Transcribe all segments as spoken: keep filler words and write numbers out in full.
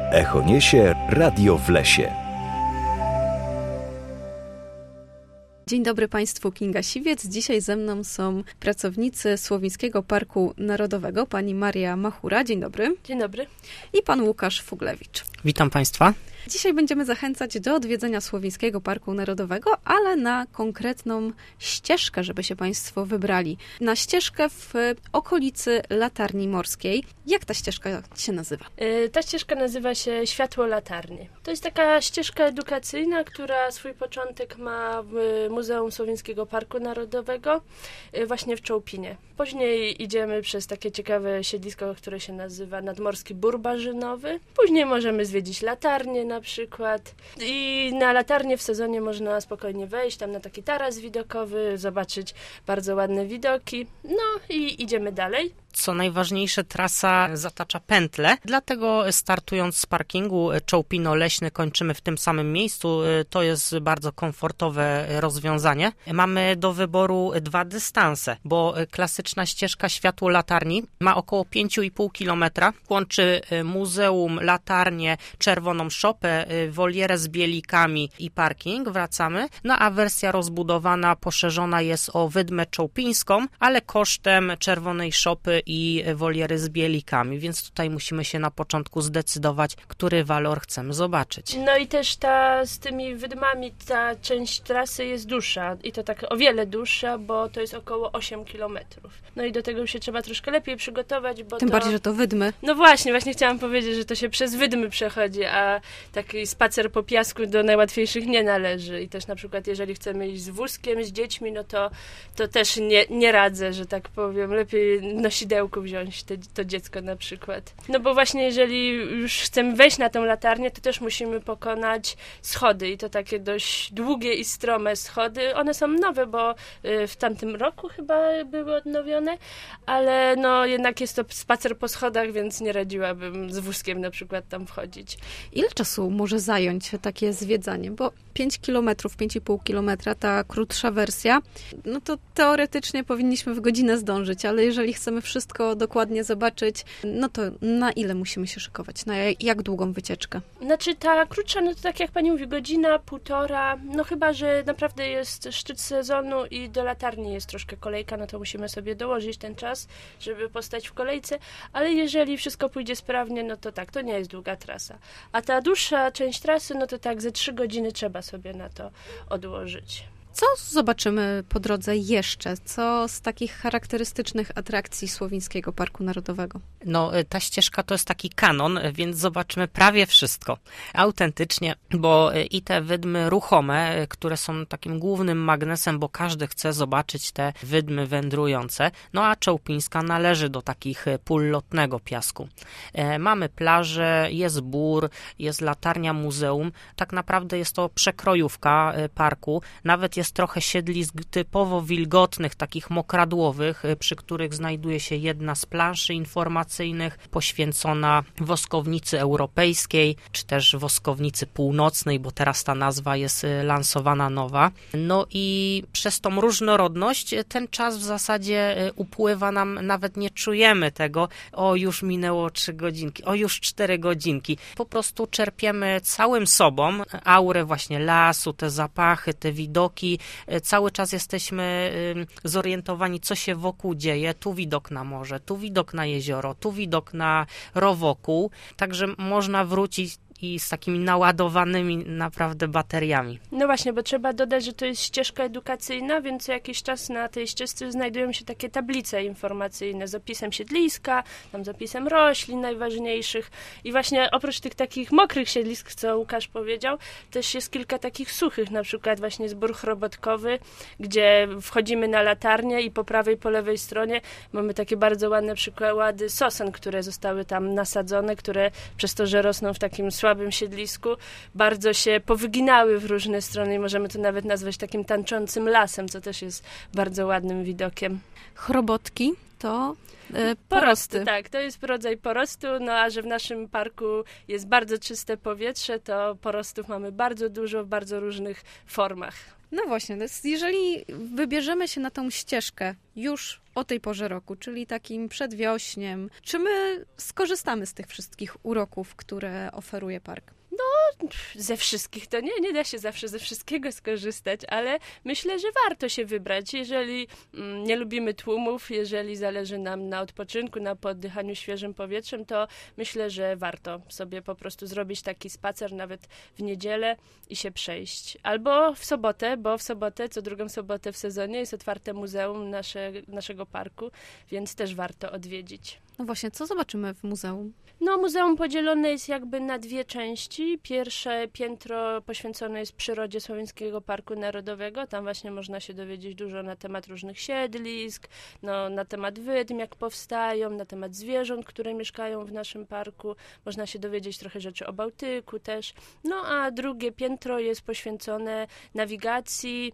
Echo niesie Radio w lesie. Dzień dobry Państwu, Kinga Siwiec. Dzisiaj ze mną są pracownicy Słowińskiego Parku Narodowego, pani Maria Machura. Dzień dobry. Dzień dobry. I pan Łukasz Fuglewicz. Witam Państwa. Dzisiaj będziemy zachęcać do odwiedzenia Słowińskiego Parku Narodowego, ale na konkretną ścieżkę, żeby się Państwo wybrali. Na ścieżkę w okolicy Latarni Morskiej. Jak ta ścieżka się nazywa? Yy, ta ścieżka nazywa się Światło Latarni. To jest taka ścieżka edukacyjna, która swój początek ma w Muzeum Słowińskiego Parku Narodowego, yy, właśnie w Czołpinie. Później idziemy przez takie ciekawe siedlisko, które się nazywa Nadmorski Bór Barzynowy. Później możemy zwiedzić latarnię na przykład. I na latarnię w sezonie można spokojnie wejść, tam na taki taras widokowy, zobaczyć bardzo ładne widoki. No i idziemy dalej. Co najważniejsze, trasa zatacza pętlę, dlatego startując z parkingu Czołpino-Leśny kończymy w tym samym miejscu. To jest bardzo komfortowe rozwiązanie. Mamy do wyboru dwa dystanse, bo klasyczna ścieżka Światło Latarni ma około pięć i pół kilometra. Łączy muzeum, latarnię, czerwoną szopę, wolierę z bielikami i parking. Wracamy. No a wersja rozbudowana, poszerzona jest o Wydmę Czołpińską, ale kosztem czerwonej szopy i woliery z bielikami, więc tutaj musimy się na początku zdecydować, który walor chcemy zobaczyć. No i też ta z tymi wydmami ta część trasy jest dłuższa i to tak o wiele dłuższa, bo to jest około osiem kilometrów. No i do tego się trzeba troszkę lepiej przygotować, bo Tym to... bardziej, że to wydmy. No właśnie, właśnie chciałam powiedzieć, że to się przez wydmy przechodzi, a taki spacer po piasku do najłatwiejszych nie należy i też na przykład jeżeli chcemy iść z wózkiem, z dziećmi, no to, to też nie, nie radzę, że tak powiem, lepiej nosidełko wziąć te, to dziecko na przykład. No bo właśnie jeżeli już chcemy wejść na tą latarnię, to też musimy pokonać schody i to takie dość długie i strome schody. One są nowe, bo w tamtym roku chyba były odnowione, ale no jednak jest to spacer po schodach, więc nie radziłabym z wózkiem na przykład tam wchodzić. Ile czasu może zająć takie zwiedzanie? Bo pięć kilometrów, pięć i pół kilometra, ta krótsza wersja, no to teoretycznie powinniśmy w godzinę zdążyć, ale jeżeli chcemy wszystko dokładnie zobaczyć, no to na ile musimy się szykować? Na jak długą wycieczkę? Znaczy ta krótsza, no to tak jak pani mówi, godzina, półtora, no chyba, że naprawdę jest szczyt sezonu i do latarni jest troszkę kolejka, no to musimy sobie dołożyć ten czas, żeby postać w kolejce, ale jeżeli wszystko pójdzie sprawnie, no to tak, to nie jest długa trasa. A ta dłuższa część trasy, no to tak ze trzy godziny trzeba sobie na to odłożyć. Co zobaczymy po drodze jeszcze? Co z takich charakterystycznych atrakcji Słowińskiego Parku Narodowego? No, ta ścieżka to jest taki kanon, więc zobaczymy prawie wszystko. Autentycznie, bo i te wydmy ruchome, które są takim głównym magnesem, bo każdy chce zobaczyć te wydmy wędrujące, no a Czołpińska należy do takich pól lotnego piasku. Mamy plażę, jest bór, jest latarnia muzeum. Tak naprawdę jest to przekrojówka parku, nawet jest trochę siedlisk typowo wilgotnych, takich mokradłowych, przy których znajduje się jedna z planszy informacyjnych poświęcona woskownicy europejskiej, czy też woskownicy północnej, bo teraz ta nazwa jest lansowana nowa. No i przez tą różnorodność ten czas w zasadzie upływa nam, nawet nie czujemy tego, o już minęło trzy godzinki, o już cztery godzinki. Po prostu czerpiemy całym sobą aurę właśnie lasu, te zapachy, te widoki. Cały czas jesteśmy zorientowani, co się wokół dzieje. Tu widok na morze, tu widok na jezioro, tu widok na rowokół. Także można wrócić i z takimi naładowanymi naprawdę bateriami. No właśnie, bo trzeba dodać, że to jest ścieżka edukacyjna, więc co jakiś czas na tej ścieżce znajdują się takie tablice informacyjne z opisem siedliska, tam z opisem roślin najważniejszych i właśnie oprócz tych takich mokrych siedlisk, co Łukasz powiedział, też jest kilka takich suchych, na przykład właśnie zbór chrobotkowy, gdzie wchodzimy na latarnię i po prawej, po lewej stronie mamy takie bardzo ładne przykłady sosen, które zostały tam nasadzone, które przez to, że rosną w takim słabym siedlisku, bardzo się powyginały w różne strony i możemy to nawet nazwać takim tańczącym lasem, co też jest bardzo ładnym widokiem. Chrobotki to e, porosty. Tak, to jest rodzaj porostu, no a że w naszym parku jest bardzo czyste powietrze, to porostów mamy bardzo dużo w bardzo różnych formach. No właśnie, więc jeżeli wybierzemy się na tą ścieżkę już o tej porze roku, czyli takim przedwiośniem, czy my skorzystamy z tych wszystkich uroków, które oferuje park? Ze wszystkich to nie, nie da się zawsze ze wszystkiego skorzystać, ale myślę, że warto się wybrać. Jeżeli mm, nie lubimy tłumów, jeżeli zależy nam na odpoczynku, na poddychaniu świeżym powietrzem, to myślę, że warto sobie po prostu zrobić taki spacer nawet w niedzielę i się przejść. Albo w sobotę, bo w sobotę, co drugą sobotę w sezonie jest otwarte muzeum nasze, naszego parku, więc też warto odwiedzić. No właśnie, co zobaczymy w muzeum? No, muzeum podzielone jest jakby na dwie części. Pierwsze piętro poświęcone jest przyrodzie Słowiańskiego Parku Narodowego. Tam właśnie można się dowiedzieć dużo na temat różnych siedlisk, no, na temat wydm, jak powstają, na temat zwierząt, które mieszkają w naszym parku. Można się dowiedzieć trochę rzeczy o Bałtyku też. No, a drugie piętro jest poświęcone nawigacji,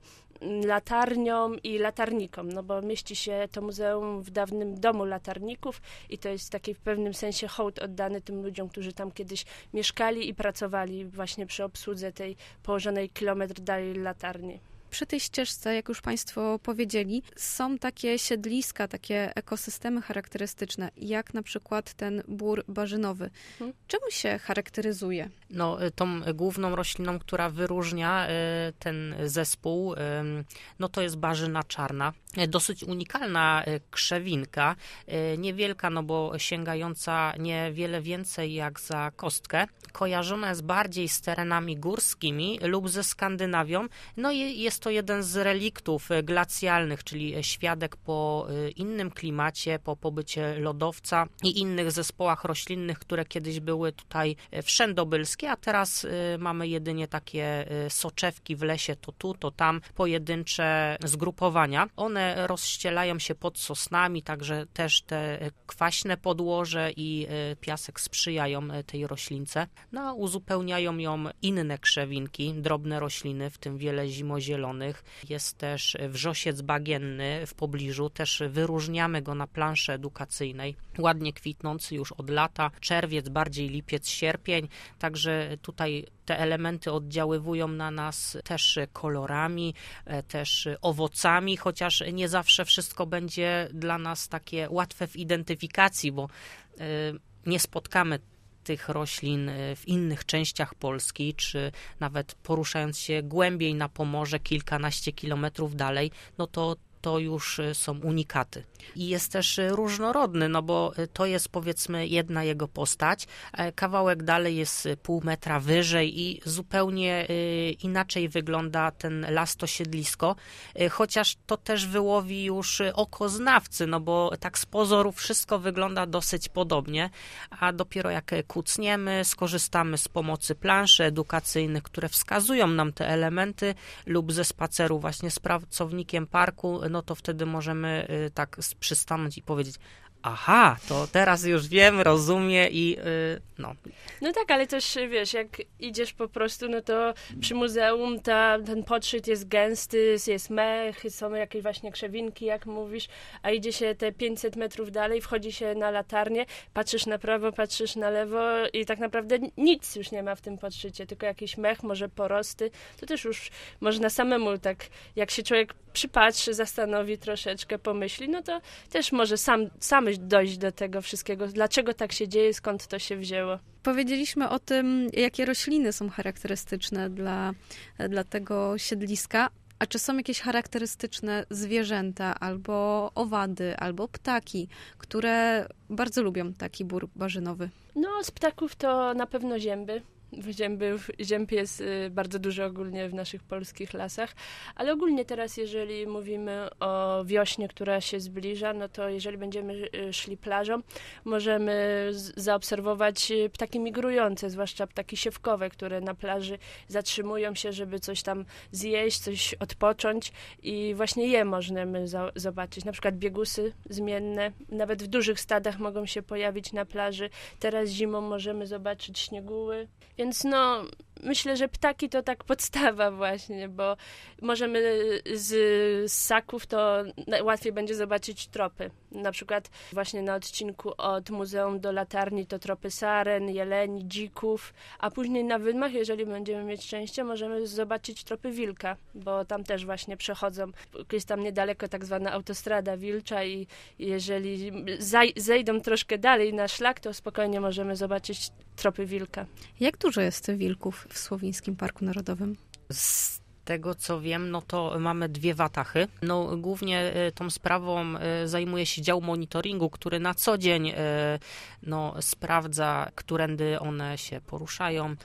latarniom i latarnikom, no bo mieści się to muzeum w dawnym domu latarników i to jest taki w pewnym sensie hołd oddany tym ludziom, którzy tam kiedyś mieszkali i pracowali właśnie przy obsłudze tej położonej kilometr dalej latarni. Przy tej ścieżce, jak już Państwo powiedzieli, są takie siedliska, takie ekosystemy charakterystyczne, jak na przykład ten bór barzynowy. Hmm. Czemu się charakteryzuje? No, tą główną rośliną, która wyróżnia ten zespół, no to jest barzyna czarna. Dosyć unikalna krzewinka, niewielka, no bo sięgająca niewiele więcej jak za kostkę. Kojarzona jest bardziej z terenami górskimi lub ze Skandynawią. No i jest to jeden z reliktów glacjalnych, czyli świadek po innym klimacie, po pobycie lodowca i innych zespołach roślinnych, które kiedyś były tutaj wszędobylskie, a teraz mamy jedynie takie soczewki w lesie, to tu, to tam, pojedyncze zgrupowania. One rozścielają się pod sosnami, także też te kwaśne podłoże i piasek sprzyjają tej roślince. No a uzupełniają ją inne krzewinki, drobne rośliny, w tym wiele zimozielonych. Jest też wrzosiec bagienny w pobliżu, też wyróżniamy go na planszy edukacyjnej, ładnie kwitnący już od lata, czerwiec, bardziej lipiec, sierpień, także tutaj te elementy oddziaływują na nas też kolorami, też owocami, chociaż nie zawsze wszystko będzie dla nas takie łatwe w identyfikacji, bo nie spotkamy tych roślin w innych częściach Polski, czy nawet poruszając się głębiej na Pomorze, kilkanaście kilometrów dalej, no to to już są unikaty. I jest też różnorodny, no bo to jest powiedzmy jedna jego postać, kawałek dalej jest pół metra wyżej i zupełnie inaczej wygląda ten las, to siedlisko, chociaż to też wyłowi już oko znawcy, no bo tak z pozoru wszystko wygląda dosyć podobnie, a dopiero jak kucniemy, skorzystamy z pomocy planszy edukacyjnych, które wskazują nam te elementy lub ze spaceru właśnie z pracownikiem parku, no to wtedy możemy y, tak przystanąć i powiedzieć: aha, to teraz już wiem, rozumiem i yy, no. No tak, ale też wiesz, jak idziesz po prostu, no to przy muzeum ta, ten podszyt jest gęsty, jest mech, są jakieś właśnie krzewinki, jak mówisz, a idzie się te pięćset metrów dalej, wchodzi się na latarnię, patrzysz na prawo, patrzysz na lewo i tak naprawdę nic już nie ma w tym podszycie, tylko jakiś mech, może porosty. To też już można samemu tak, jak się człowiek przypatrzy, zastanowi troszeczkę, pomyśli, no to też może sam, sam dojść do tego wszystkiego, dlaczego tak się dzieje, skąd to się wzięło. Powiedzieliśmy o tym, jakie rośliny są charakterystyczne dla, dla tego siedliska. A czy są jakieś charakterystyczne zwierzęta, albo owady, albo ptaki, które bardzo lubią taki bór barzynowy? No, z ptaków to na pewno zięby. Ziębów, zięb jest y, bardzo dużo ogólnie w naszych polskich lasach, ale ogólnie teraz, jeżeli mówimy o wiośnie, która się zbliża, no to jeżeli będziemy y, szli plażą, możemy z, zaobserwować ptaki migrujące, zwłaszcza ptaki siewkowe, które na plaży zatrzymują się, żeby coś tam zjeść, coś odpocząć i właśnie je możemy za, zobaczyć. Na przykład biegusy zmienne, nawet w dużych stadach mogą się pojawić na plaży. Teraz zimą możemy zobaczyć śnieguły. Więc no, myślę, że ptaki to tak podstawa właśnie, bo możemy z, z ssaków to łatwiej będzie zobaczyć tropy. Na przykład właśnie na odcinku od muzeum do latarni to tropy saren, jeleni, dzików, a później na wydmach, jeżeli będziemy mieć szczęście, możemy zobaczyć tropy wilka, bo tam też właśnie przechodzą. Jest tam niedaleko tak zwana autostrada wilcza i jeżeli zaj- zejdą troszkę dalej na szlak, to spokojnie możemy zobaczyć tropy wilka. Jak dużo jest wilków w Słowińskim Parku Narodowym? Z tego co wiem, no to mamy dwie watachy. No głównie tą sprawą zajmuje się dział monitoringu, który na co dzień no, sprawdza, którędy one się poruszają.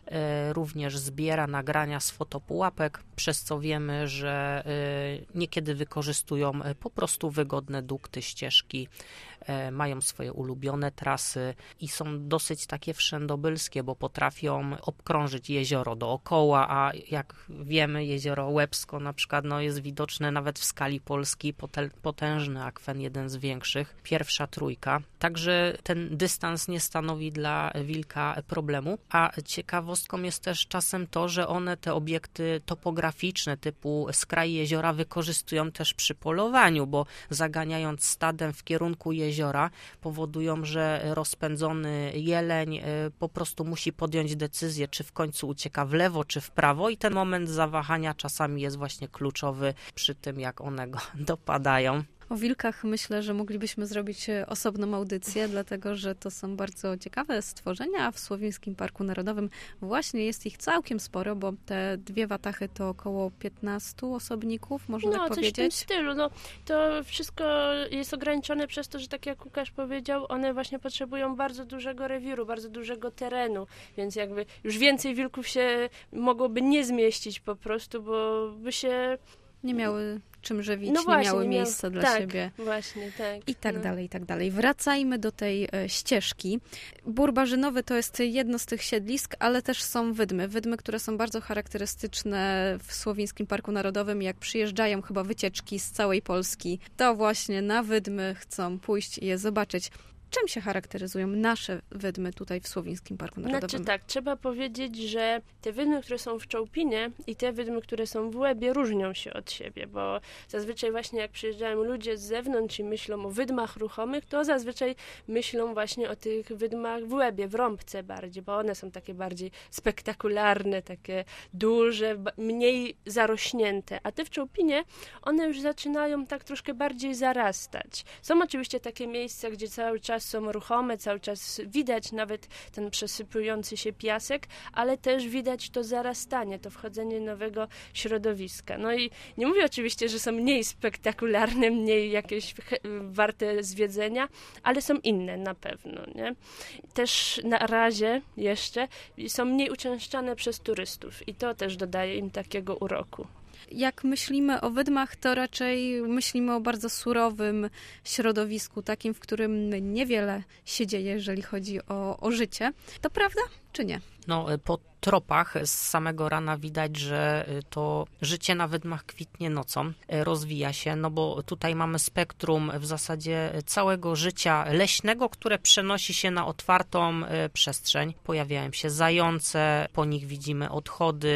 Również zbiera nagrania z fotopułapek, przez co wiemy, że niekiedy wykorzystują po prostu wygodne dukty, ścieżki, mają swoje ulubione trasy i są dosyć takie wszędobylskie, bo potrafią obkrążyć jezioro dookoła, a jak wiemy, jezioro Łebsko na przykład no, jest widoczne nawet w skali Polski, potężny akwen, jeden z większych, pierwsza trójka. Także ten dystans nie stanowi dla wilka problemu, a ciekawostką jest też czasem to, że one te obiekty topograficzne typu skraj jeziora wykorzystują też przy polowaniu, bo zaganiając stadem w kierunku jeziora powodują, że rozpędzony jeleń po prostu musi podjąć decyzję, czy w końcu ucieka w lewo, czy w prawo i ten moment zawahania czasami jest właśnie kluczowy przy tym, jak one go dopadają. O wilkach myślę, że moglibyśmy zrobić osobną audycję, dlatego że to są bardzo ciekawe stworzenia, a w Słowińskim Parku Narodowym właśnie jest ich całkiem sporo, bo te dwie watachy to około piętnastu osobników, można no, tak coś powiedzieć. w tym stylu. No, to wszystko jest ograniczone przez to, że tak jak Łukasz powiedział, one właśnie potrzebują bardzo dużego rewiru, bardzo dużego terenu, więc jakby już więcej wilków się mogłoby nie zmieścić po prostu, bo by się... Nie miały czym żywić, no właśnie, nie miały nie miał... miejsca dla tak, siebie. właśnie, tak. I tak no. dalej, i tak dalej. Wracajmy do tej e, ścieżki. Bór Barzynowy to jest jedno z tych siedlisk, ale też są wydmy. Wydmy, które są bardzo charakterystyczne w Słowińskim Parku Narodowym. Jak przyjeżdżają chyba wycieczki z całej Polski, to właśnie na wydmy chcą pójść i je zobaczyć. Czym się charakteryzują nasze wydmy tutaj w Słowińskim Parku Narodowym? Znaczy tak, trzeba powiedzieć, że te wydmy, które są w Czołpinie i te wydmy, które są w Łebie różnią się od siebie, bo zazwyczaj właśnie jak przyjeżdżają ludzie z zewnątrz i myślą o wydmach ruchomych, to zazwyczaj myślą właśnie o tych wydmach w Łebie, w Rąbce bardziej, bo one są takie bardziej spektakularne, takie duże, mniej zarośnięte, a te w Czołpinie, one już zaczynają tak troszkę bardziej zarastać. Są oczywiście takie miejsca, gdzie cały czas są ruchome, cały czas widać nawet ten przesypujący się piasek, ale też widać to zarastanie, to wchodzenie nowego środowiska. No i nie mówię oczywiście, że są mniej spektakularne, mniej jakieś warte zwiedzenia, ale są inne na pewno, nie? Też na razie jeszcze są mniej uczęszczane przez turystów i to też dodaje im takiego uroku. Jak myślimy o wydmach, to raczej myślimy o bardzo surowym środowisku, takim, w którym niewiele się dzieje, jeżeli chodzi o, o życie. To prawda, czy nie? No, po tropach z samego rana widać, że to życie na wydmach kwitnie nocą, rozwija się, no bo tutaj mamy spektrum w zasadzie całego życia leśnego, które przenosi się na otwartą przestrzeń. Pojawiają się zające, po nich widzimy odchody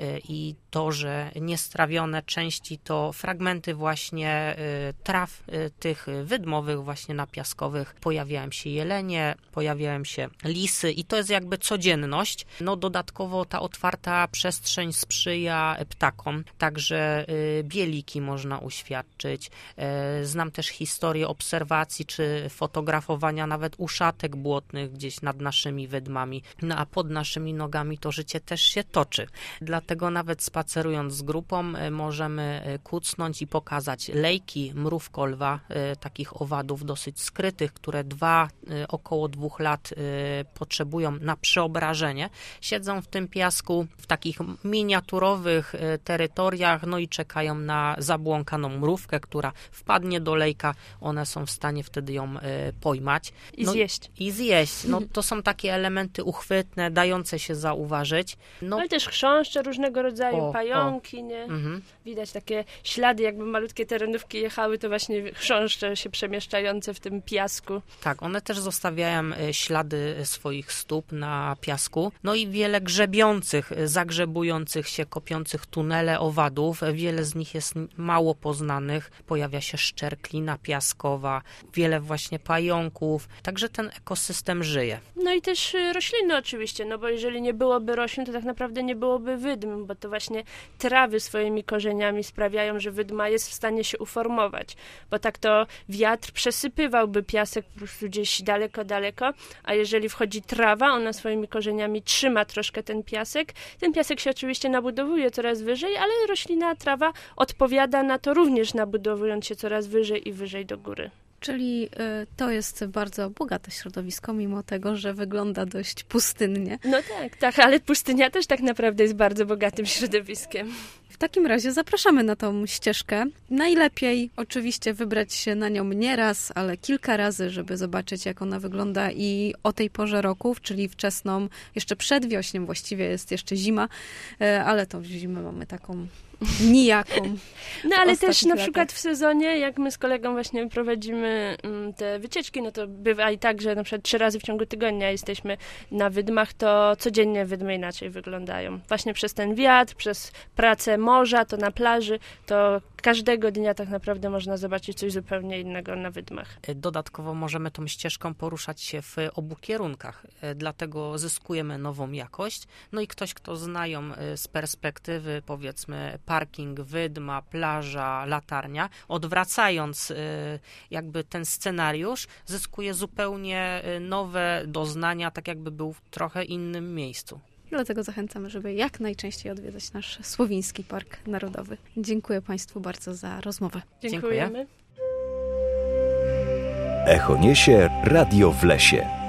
i to, że niestrawione części to fragmenty właśnie traw tych wydmowych, właśnie napiaskowych. Pojawiają się jelenie, pojawiają się lisy i to jest jakby codzienność. No dodatkowo ta otwarta przestrzeń sprzyja ptakom, także bieliki można uświadczyć. Znam też historię obserwacji czy fotografowania nawet uszatek błotnych gdzieś nad naszymi wydmami, no a pod naszymi nogami to życie też się toczy. Dlatego nawet spacerując z grupą możemy kucnąć i pokazać lejki mrówkolwa, takich owadów dosyć skrytych, które dwa, około dwóch lat potrzebują na przeobrażenie. Siedzą w tym piasku w takich miniaturowych terytoriach, no i czekają na zabłąkaną mrówkę, która wpadnie do lejka. One są w stanie wtedy ją pojmać. I no, zjeść. I zjeść. No to są takie elementy uchwytne, dające się zauważyć. No, ale też chrząszcze różnego rodzaju, o, pająki, o. nie? Mhm. Widać takie ślady, jakby malutkie terenówki jechały, to właśnie chrząszcze się przemieszczające w tym piasku. Tak, one też zostawiają ślady swoich stóp na piasku. No i wiele grzebiących, zagrzebujących się, kopiących tunele owadów. Wiele z nich jest mało poznanych. Pojawia się szczerklina piaskowa, wiele właśnie pająków. Także ten ekosystem żyje. No i też rośliny oczywiście, no bo jeżeli nie byłoby roślin, to tak naprawdę nie byłoby wydm, bo to właśnie trawy swoimi korzeniami sprawiają, że wydma jest w stanie się uformować, bo tak to wiatr przesypywałby piasek po prostu gdzieś daleko, daleko, a jeżeli wchodzi trawa, ona swoimi korzeniami trzyma troszkę ten piasek. Ten piasek się oczywiście nabudowuje coraz wyżej, ale roślina, trawa odpowiada na to również nabudowując się coraz wyżej i wyżej do góry. Czyli y, to jest bardzo bogate środowisko, mimo tego, że wygląda dość pustynnie. No tak, tak, ale pustynia też tak naprawdę jest bardzo bogatym środowiskiem. W takim razie zapraszamy na tą ścieżkę. Najlepiej oczywiście wybrać się na nią nie raz, ale kilka razy, żeby zobaczyć, jak ona wygląda i o tej porze roku, czyli wczesną, jeszcze przed wiośniem, właściwie jest jeszcze zima, ale tą zimę mamy taką nijaką. No ale też na latach. przykład w sezonie, jak my z kolegą właśnie prowadzimy te wycieczki, no to bywa i tak, że na przykład trzy razy w ciągu tygodnia jesteśmy na wydmach, to codziennie wydmy inaczej wyglądają. Właśnie przez ten wiatr, przez pracę morza, to na plaży, to każdego dnia tak naprawdę można zobaczyć coś zupełnie innego na wydmach. Dodatkowo możemy tą ścieżką poruszać się w obu kierunkach, dlatego zyskujemy nową jakość. No i ktoś, kto zna ją z perspektywy, powiedzmy, parking, wydma, plaża, latarnia, odwracając jakby ten scenariusz, zyskuje zupełnie nowe doznania, tak jakby był w trochę innym miejscu. Dlatego zachęcamy, żeby jak najczęściej odwiedzać nasz Słowiński Park Narodowy. Dziękuję Państwu bardzo za rozmowę. Dziękujemy. Echo niesie Radio w lesie.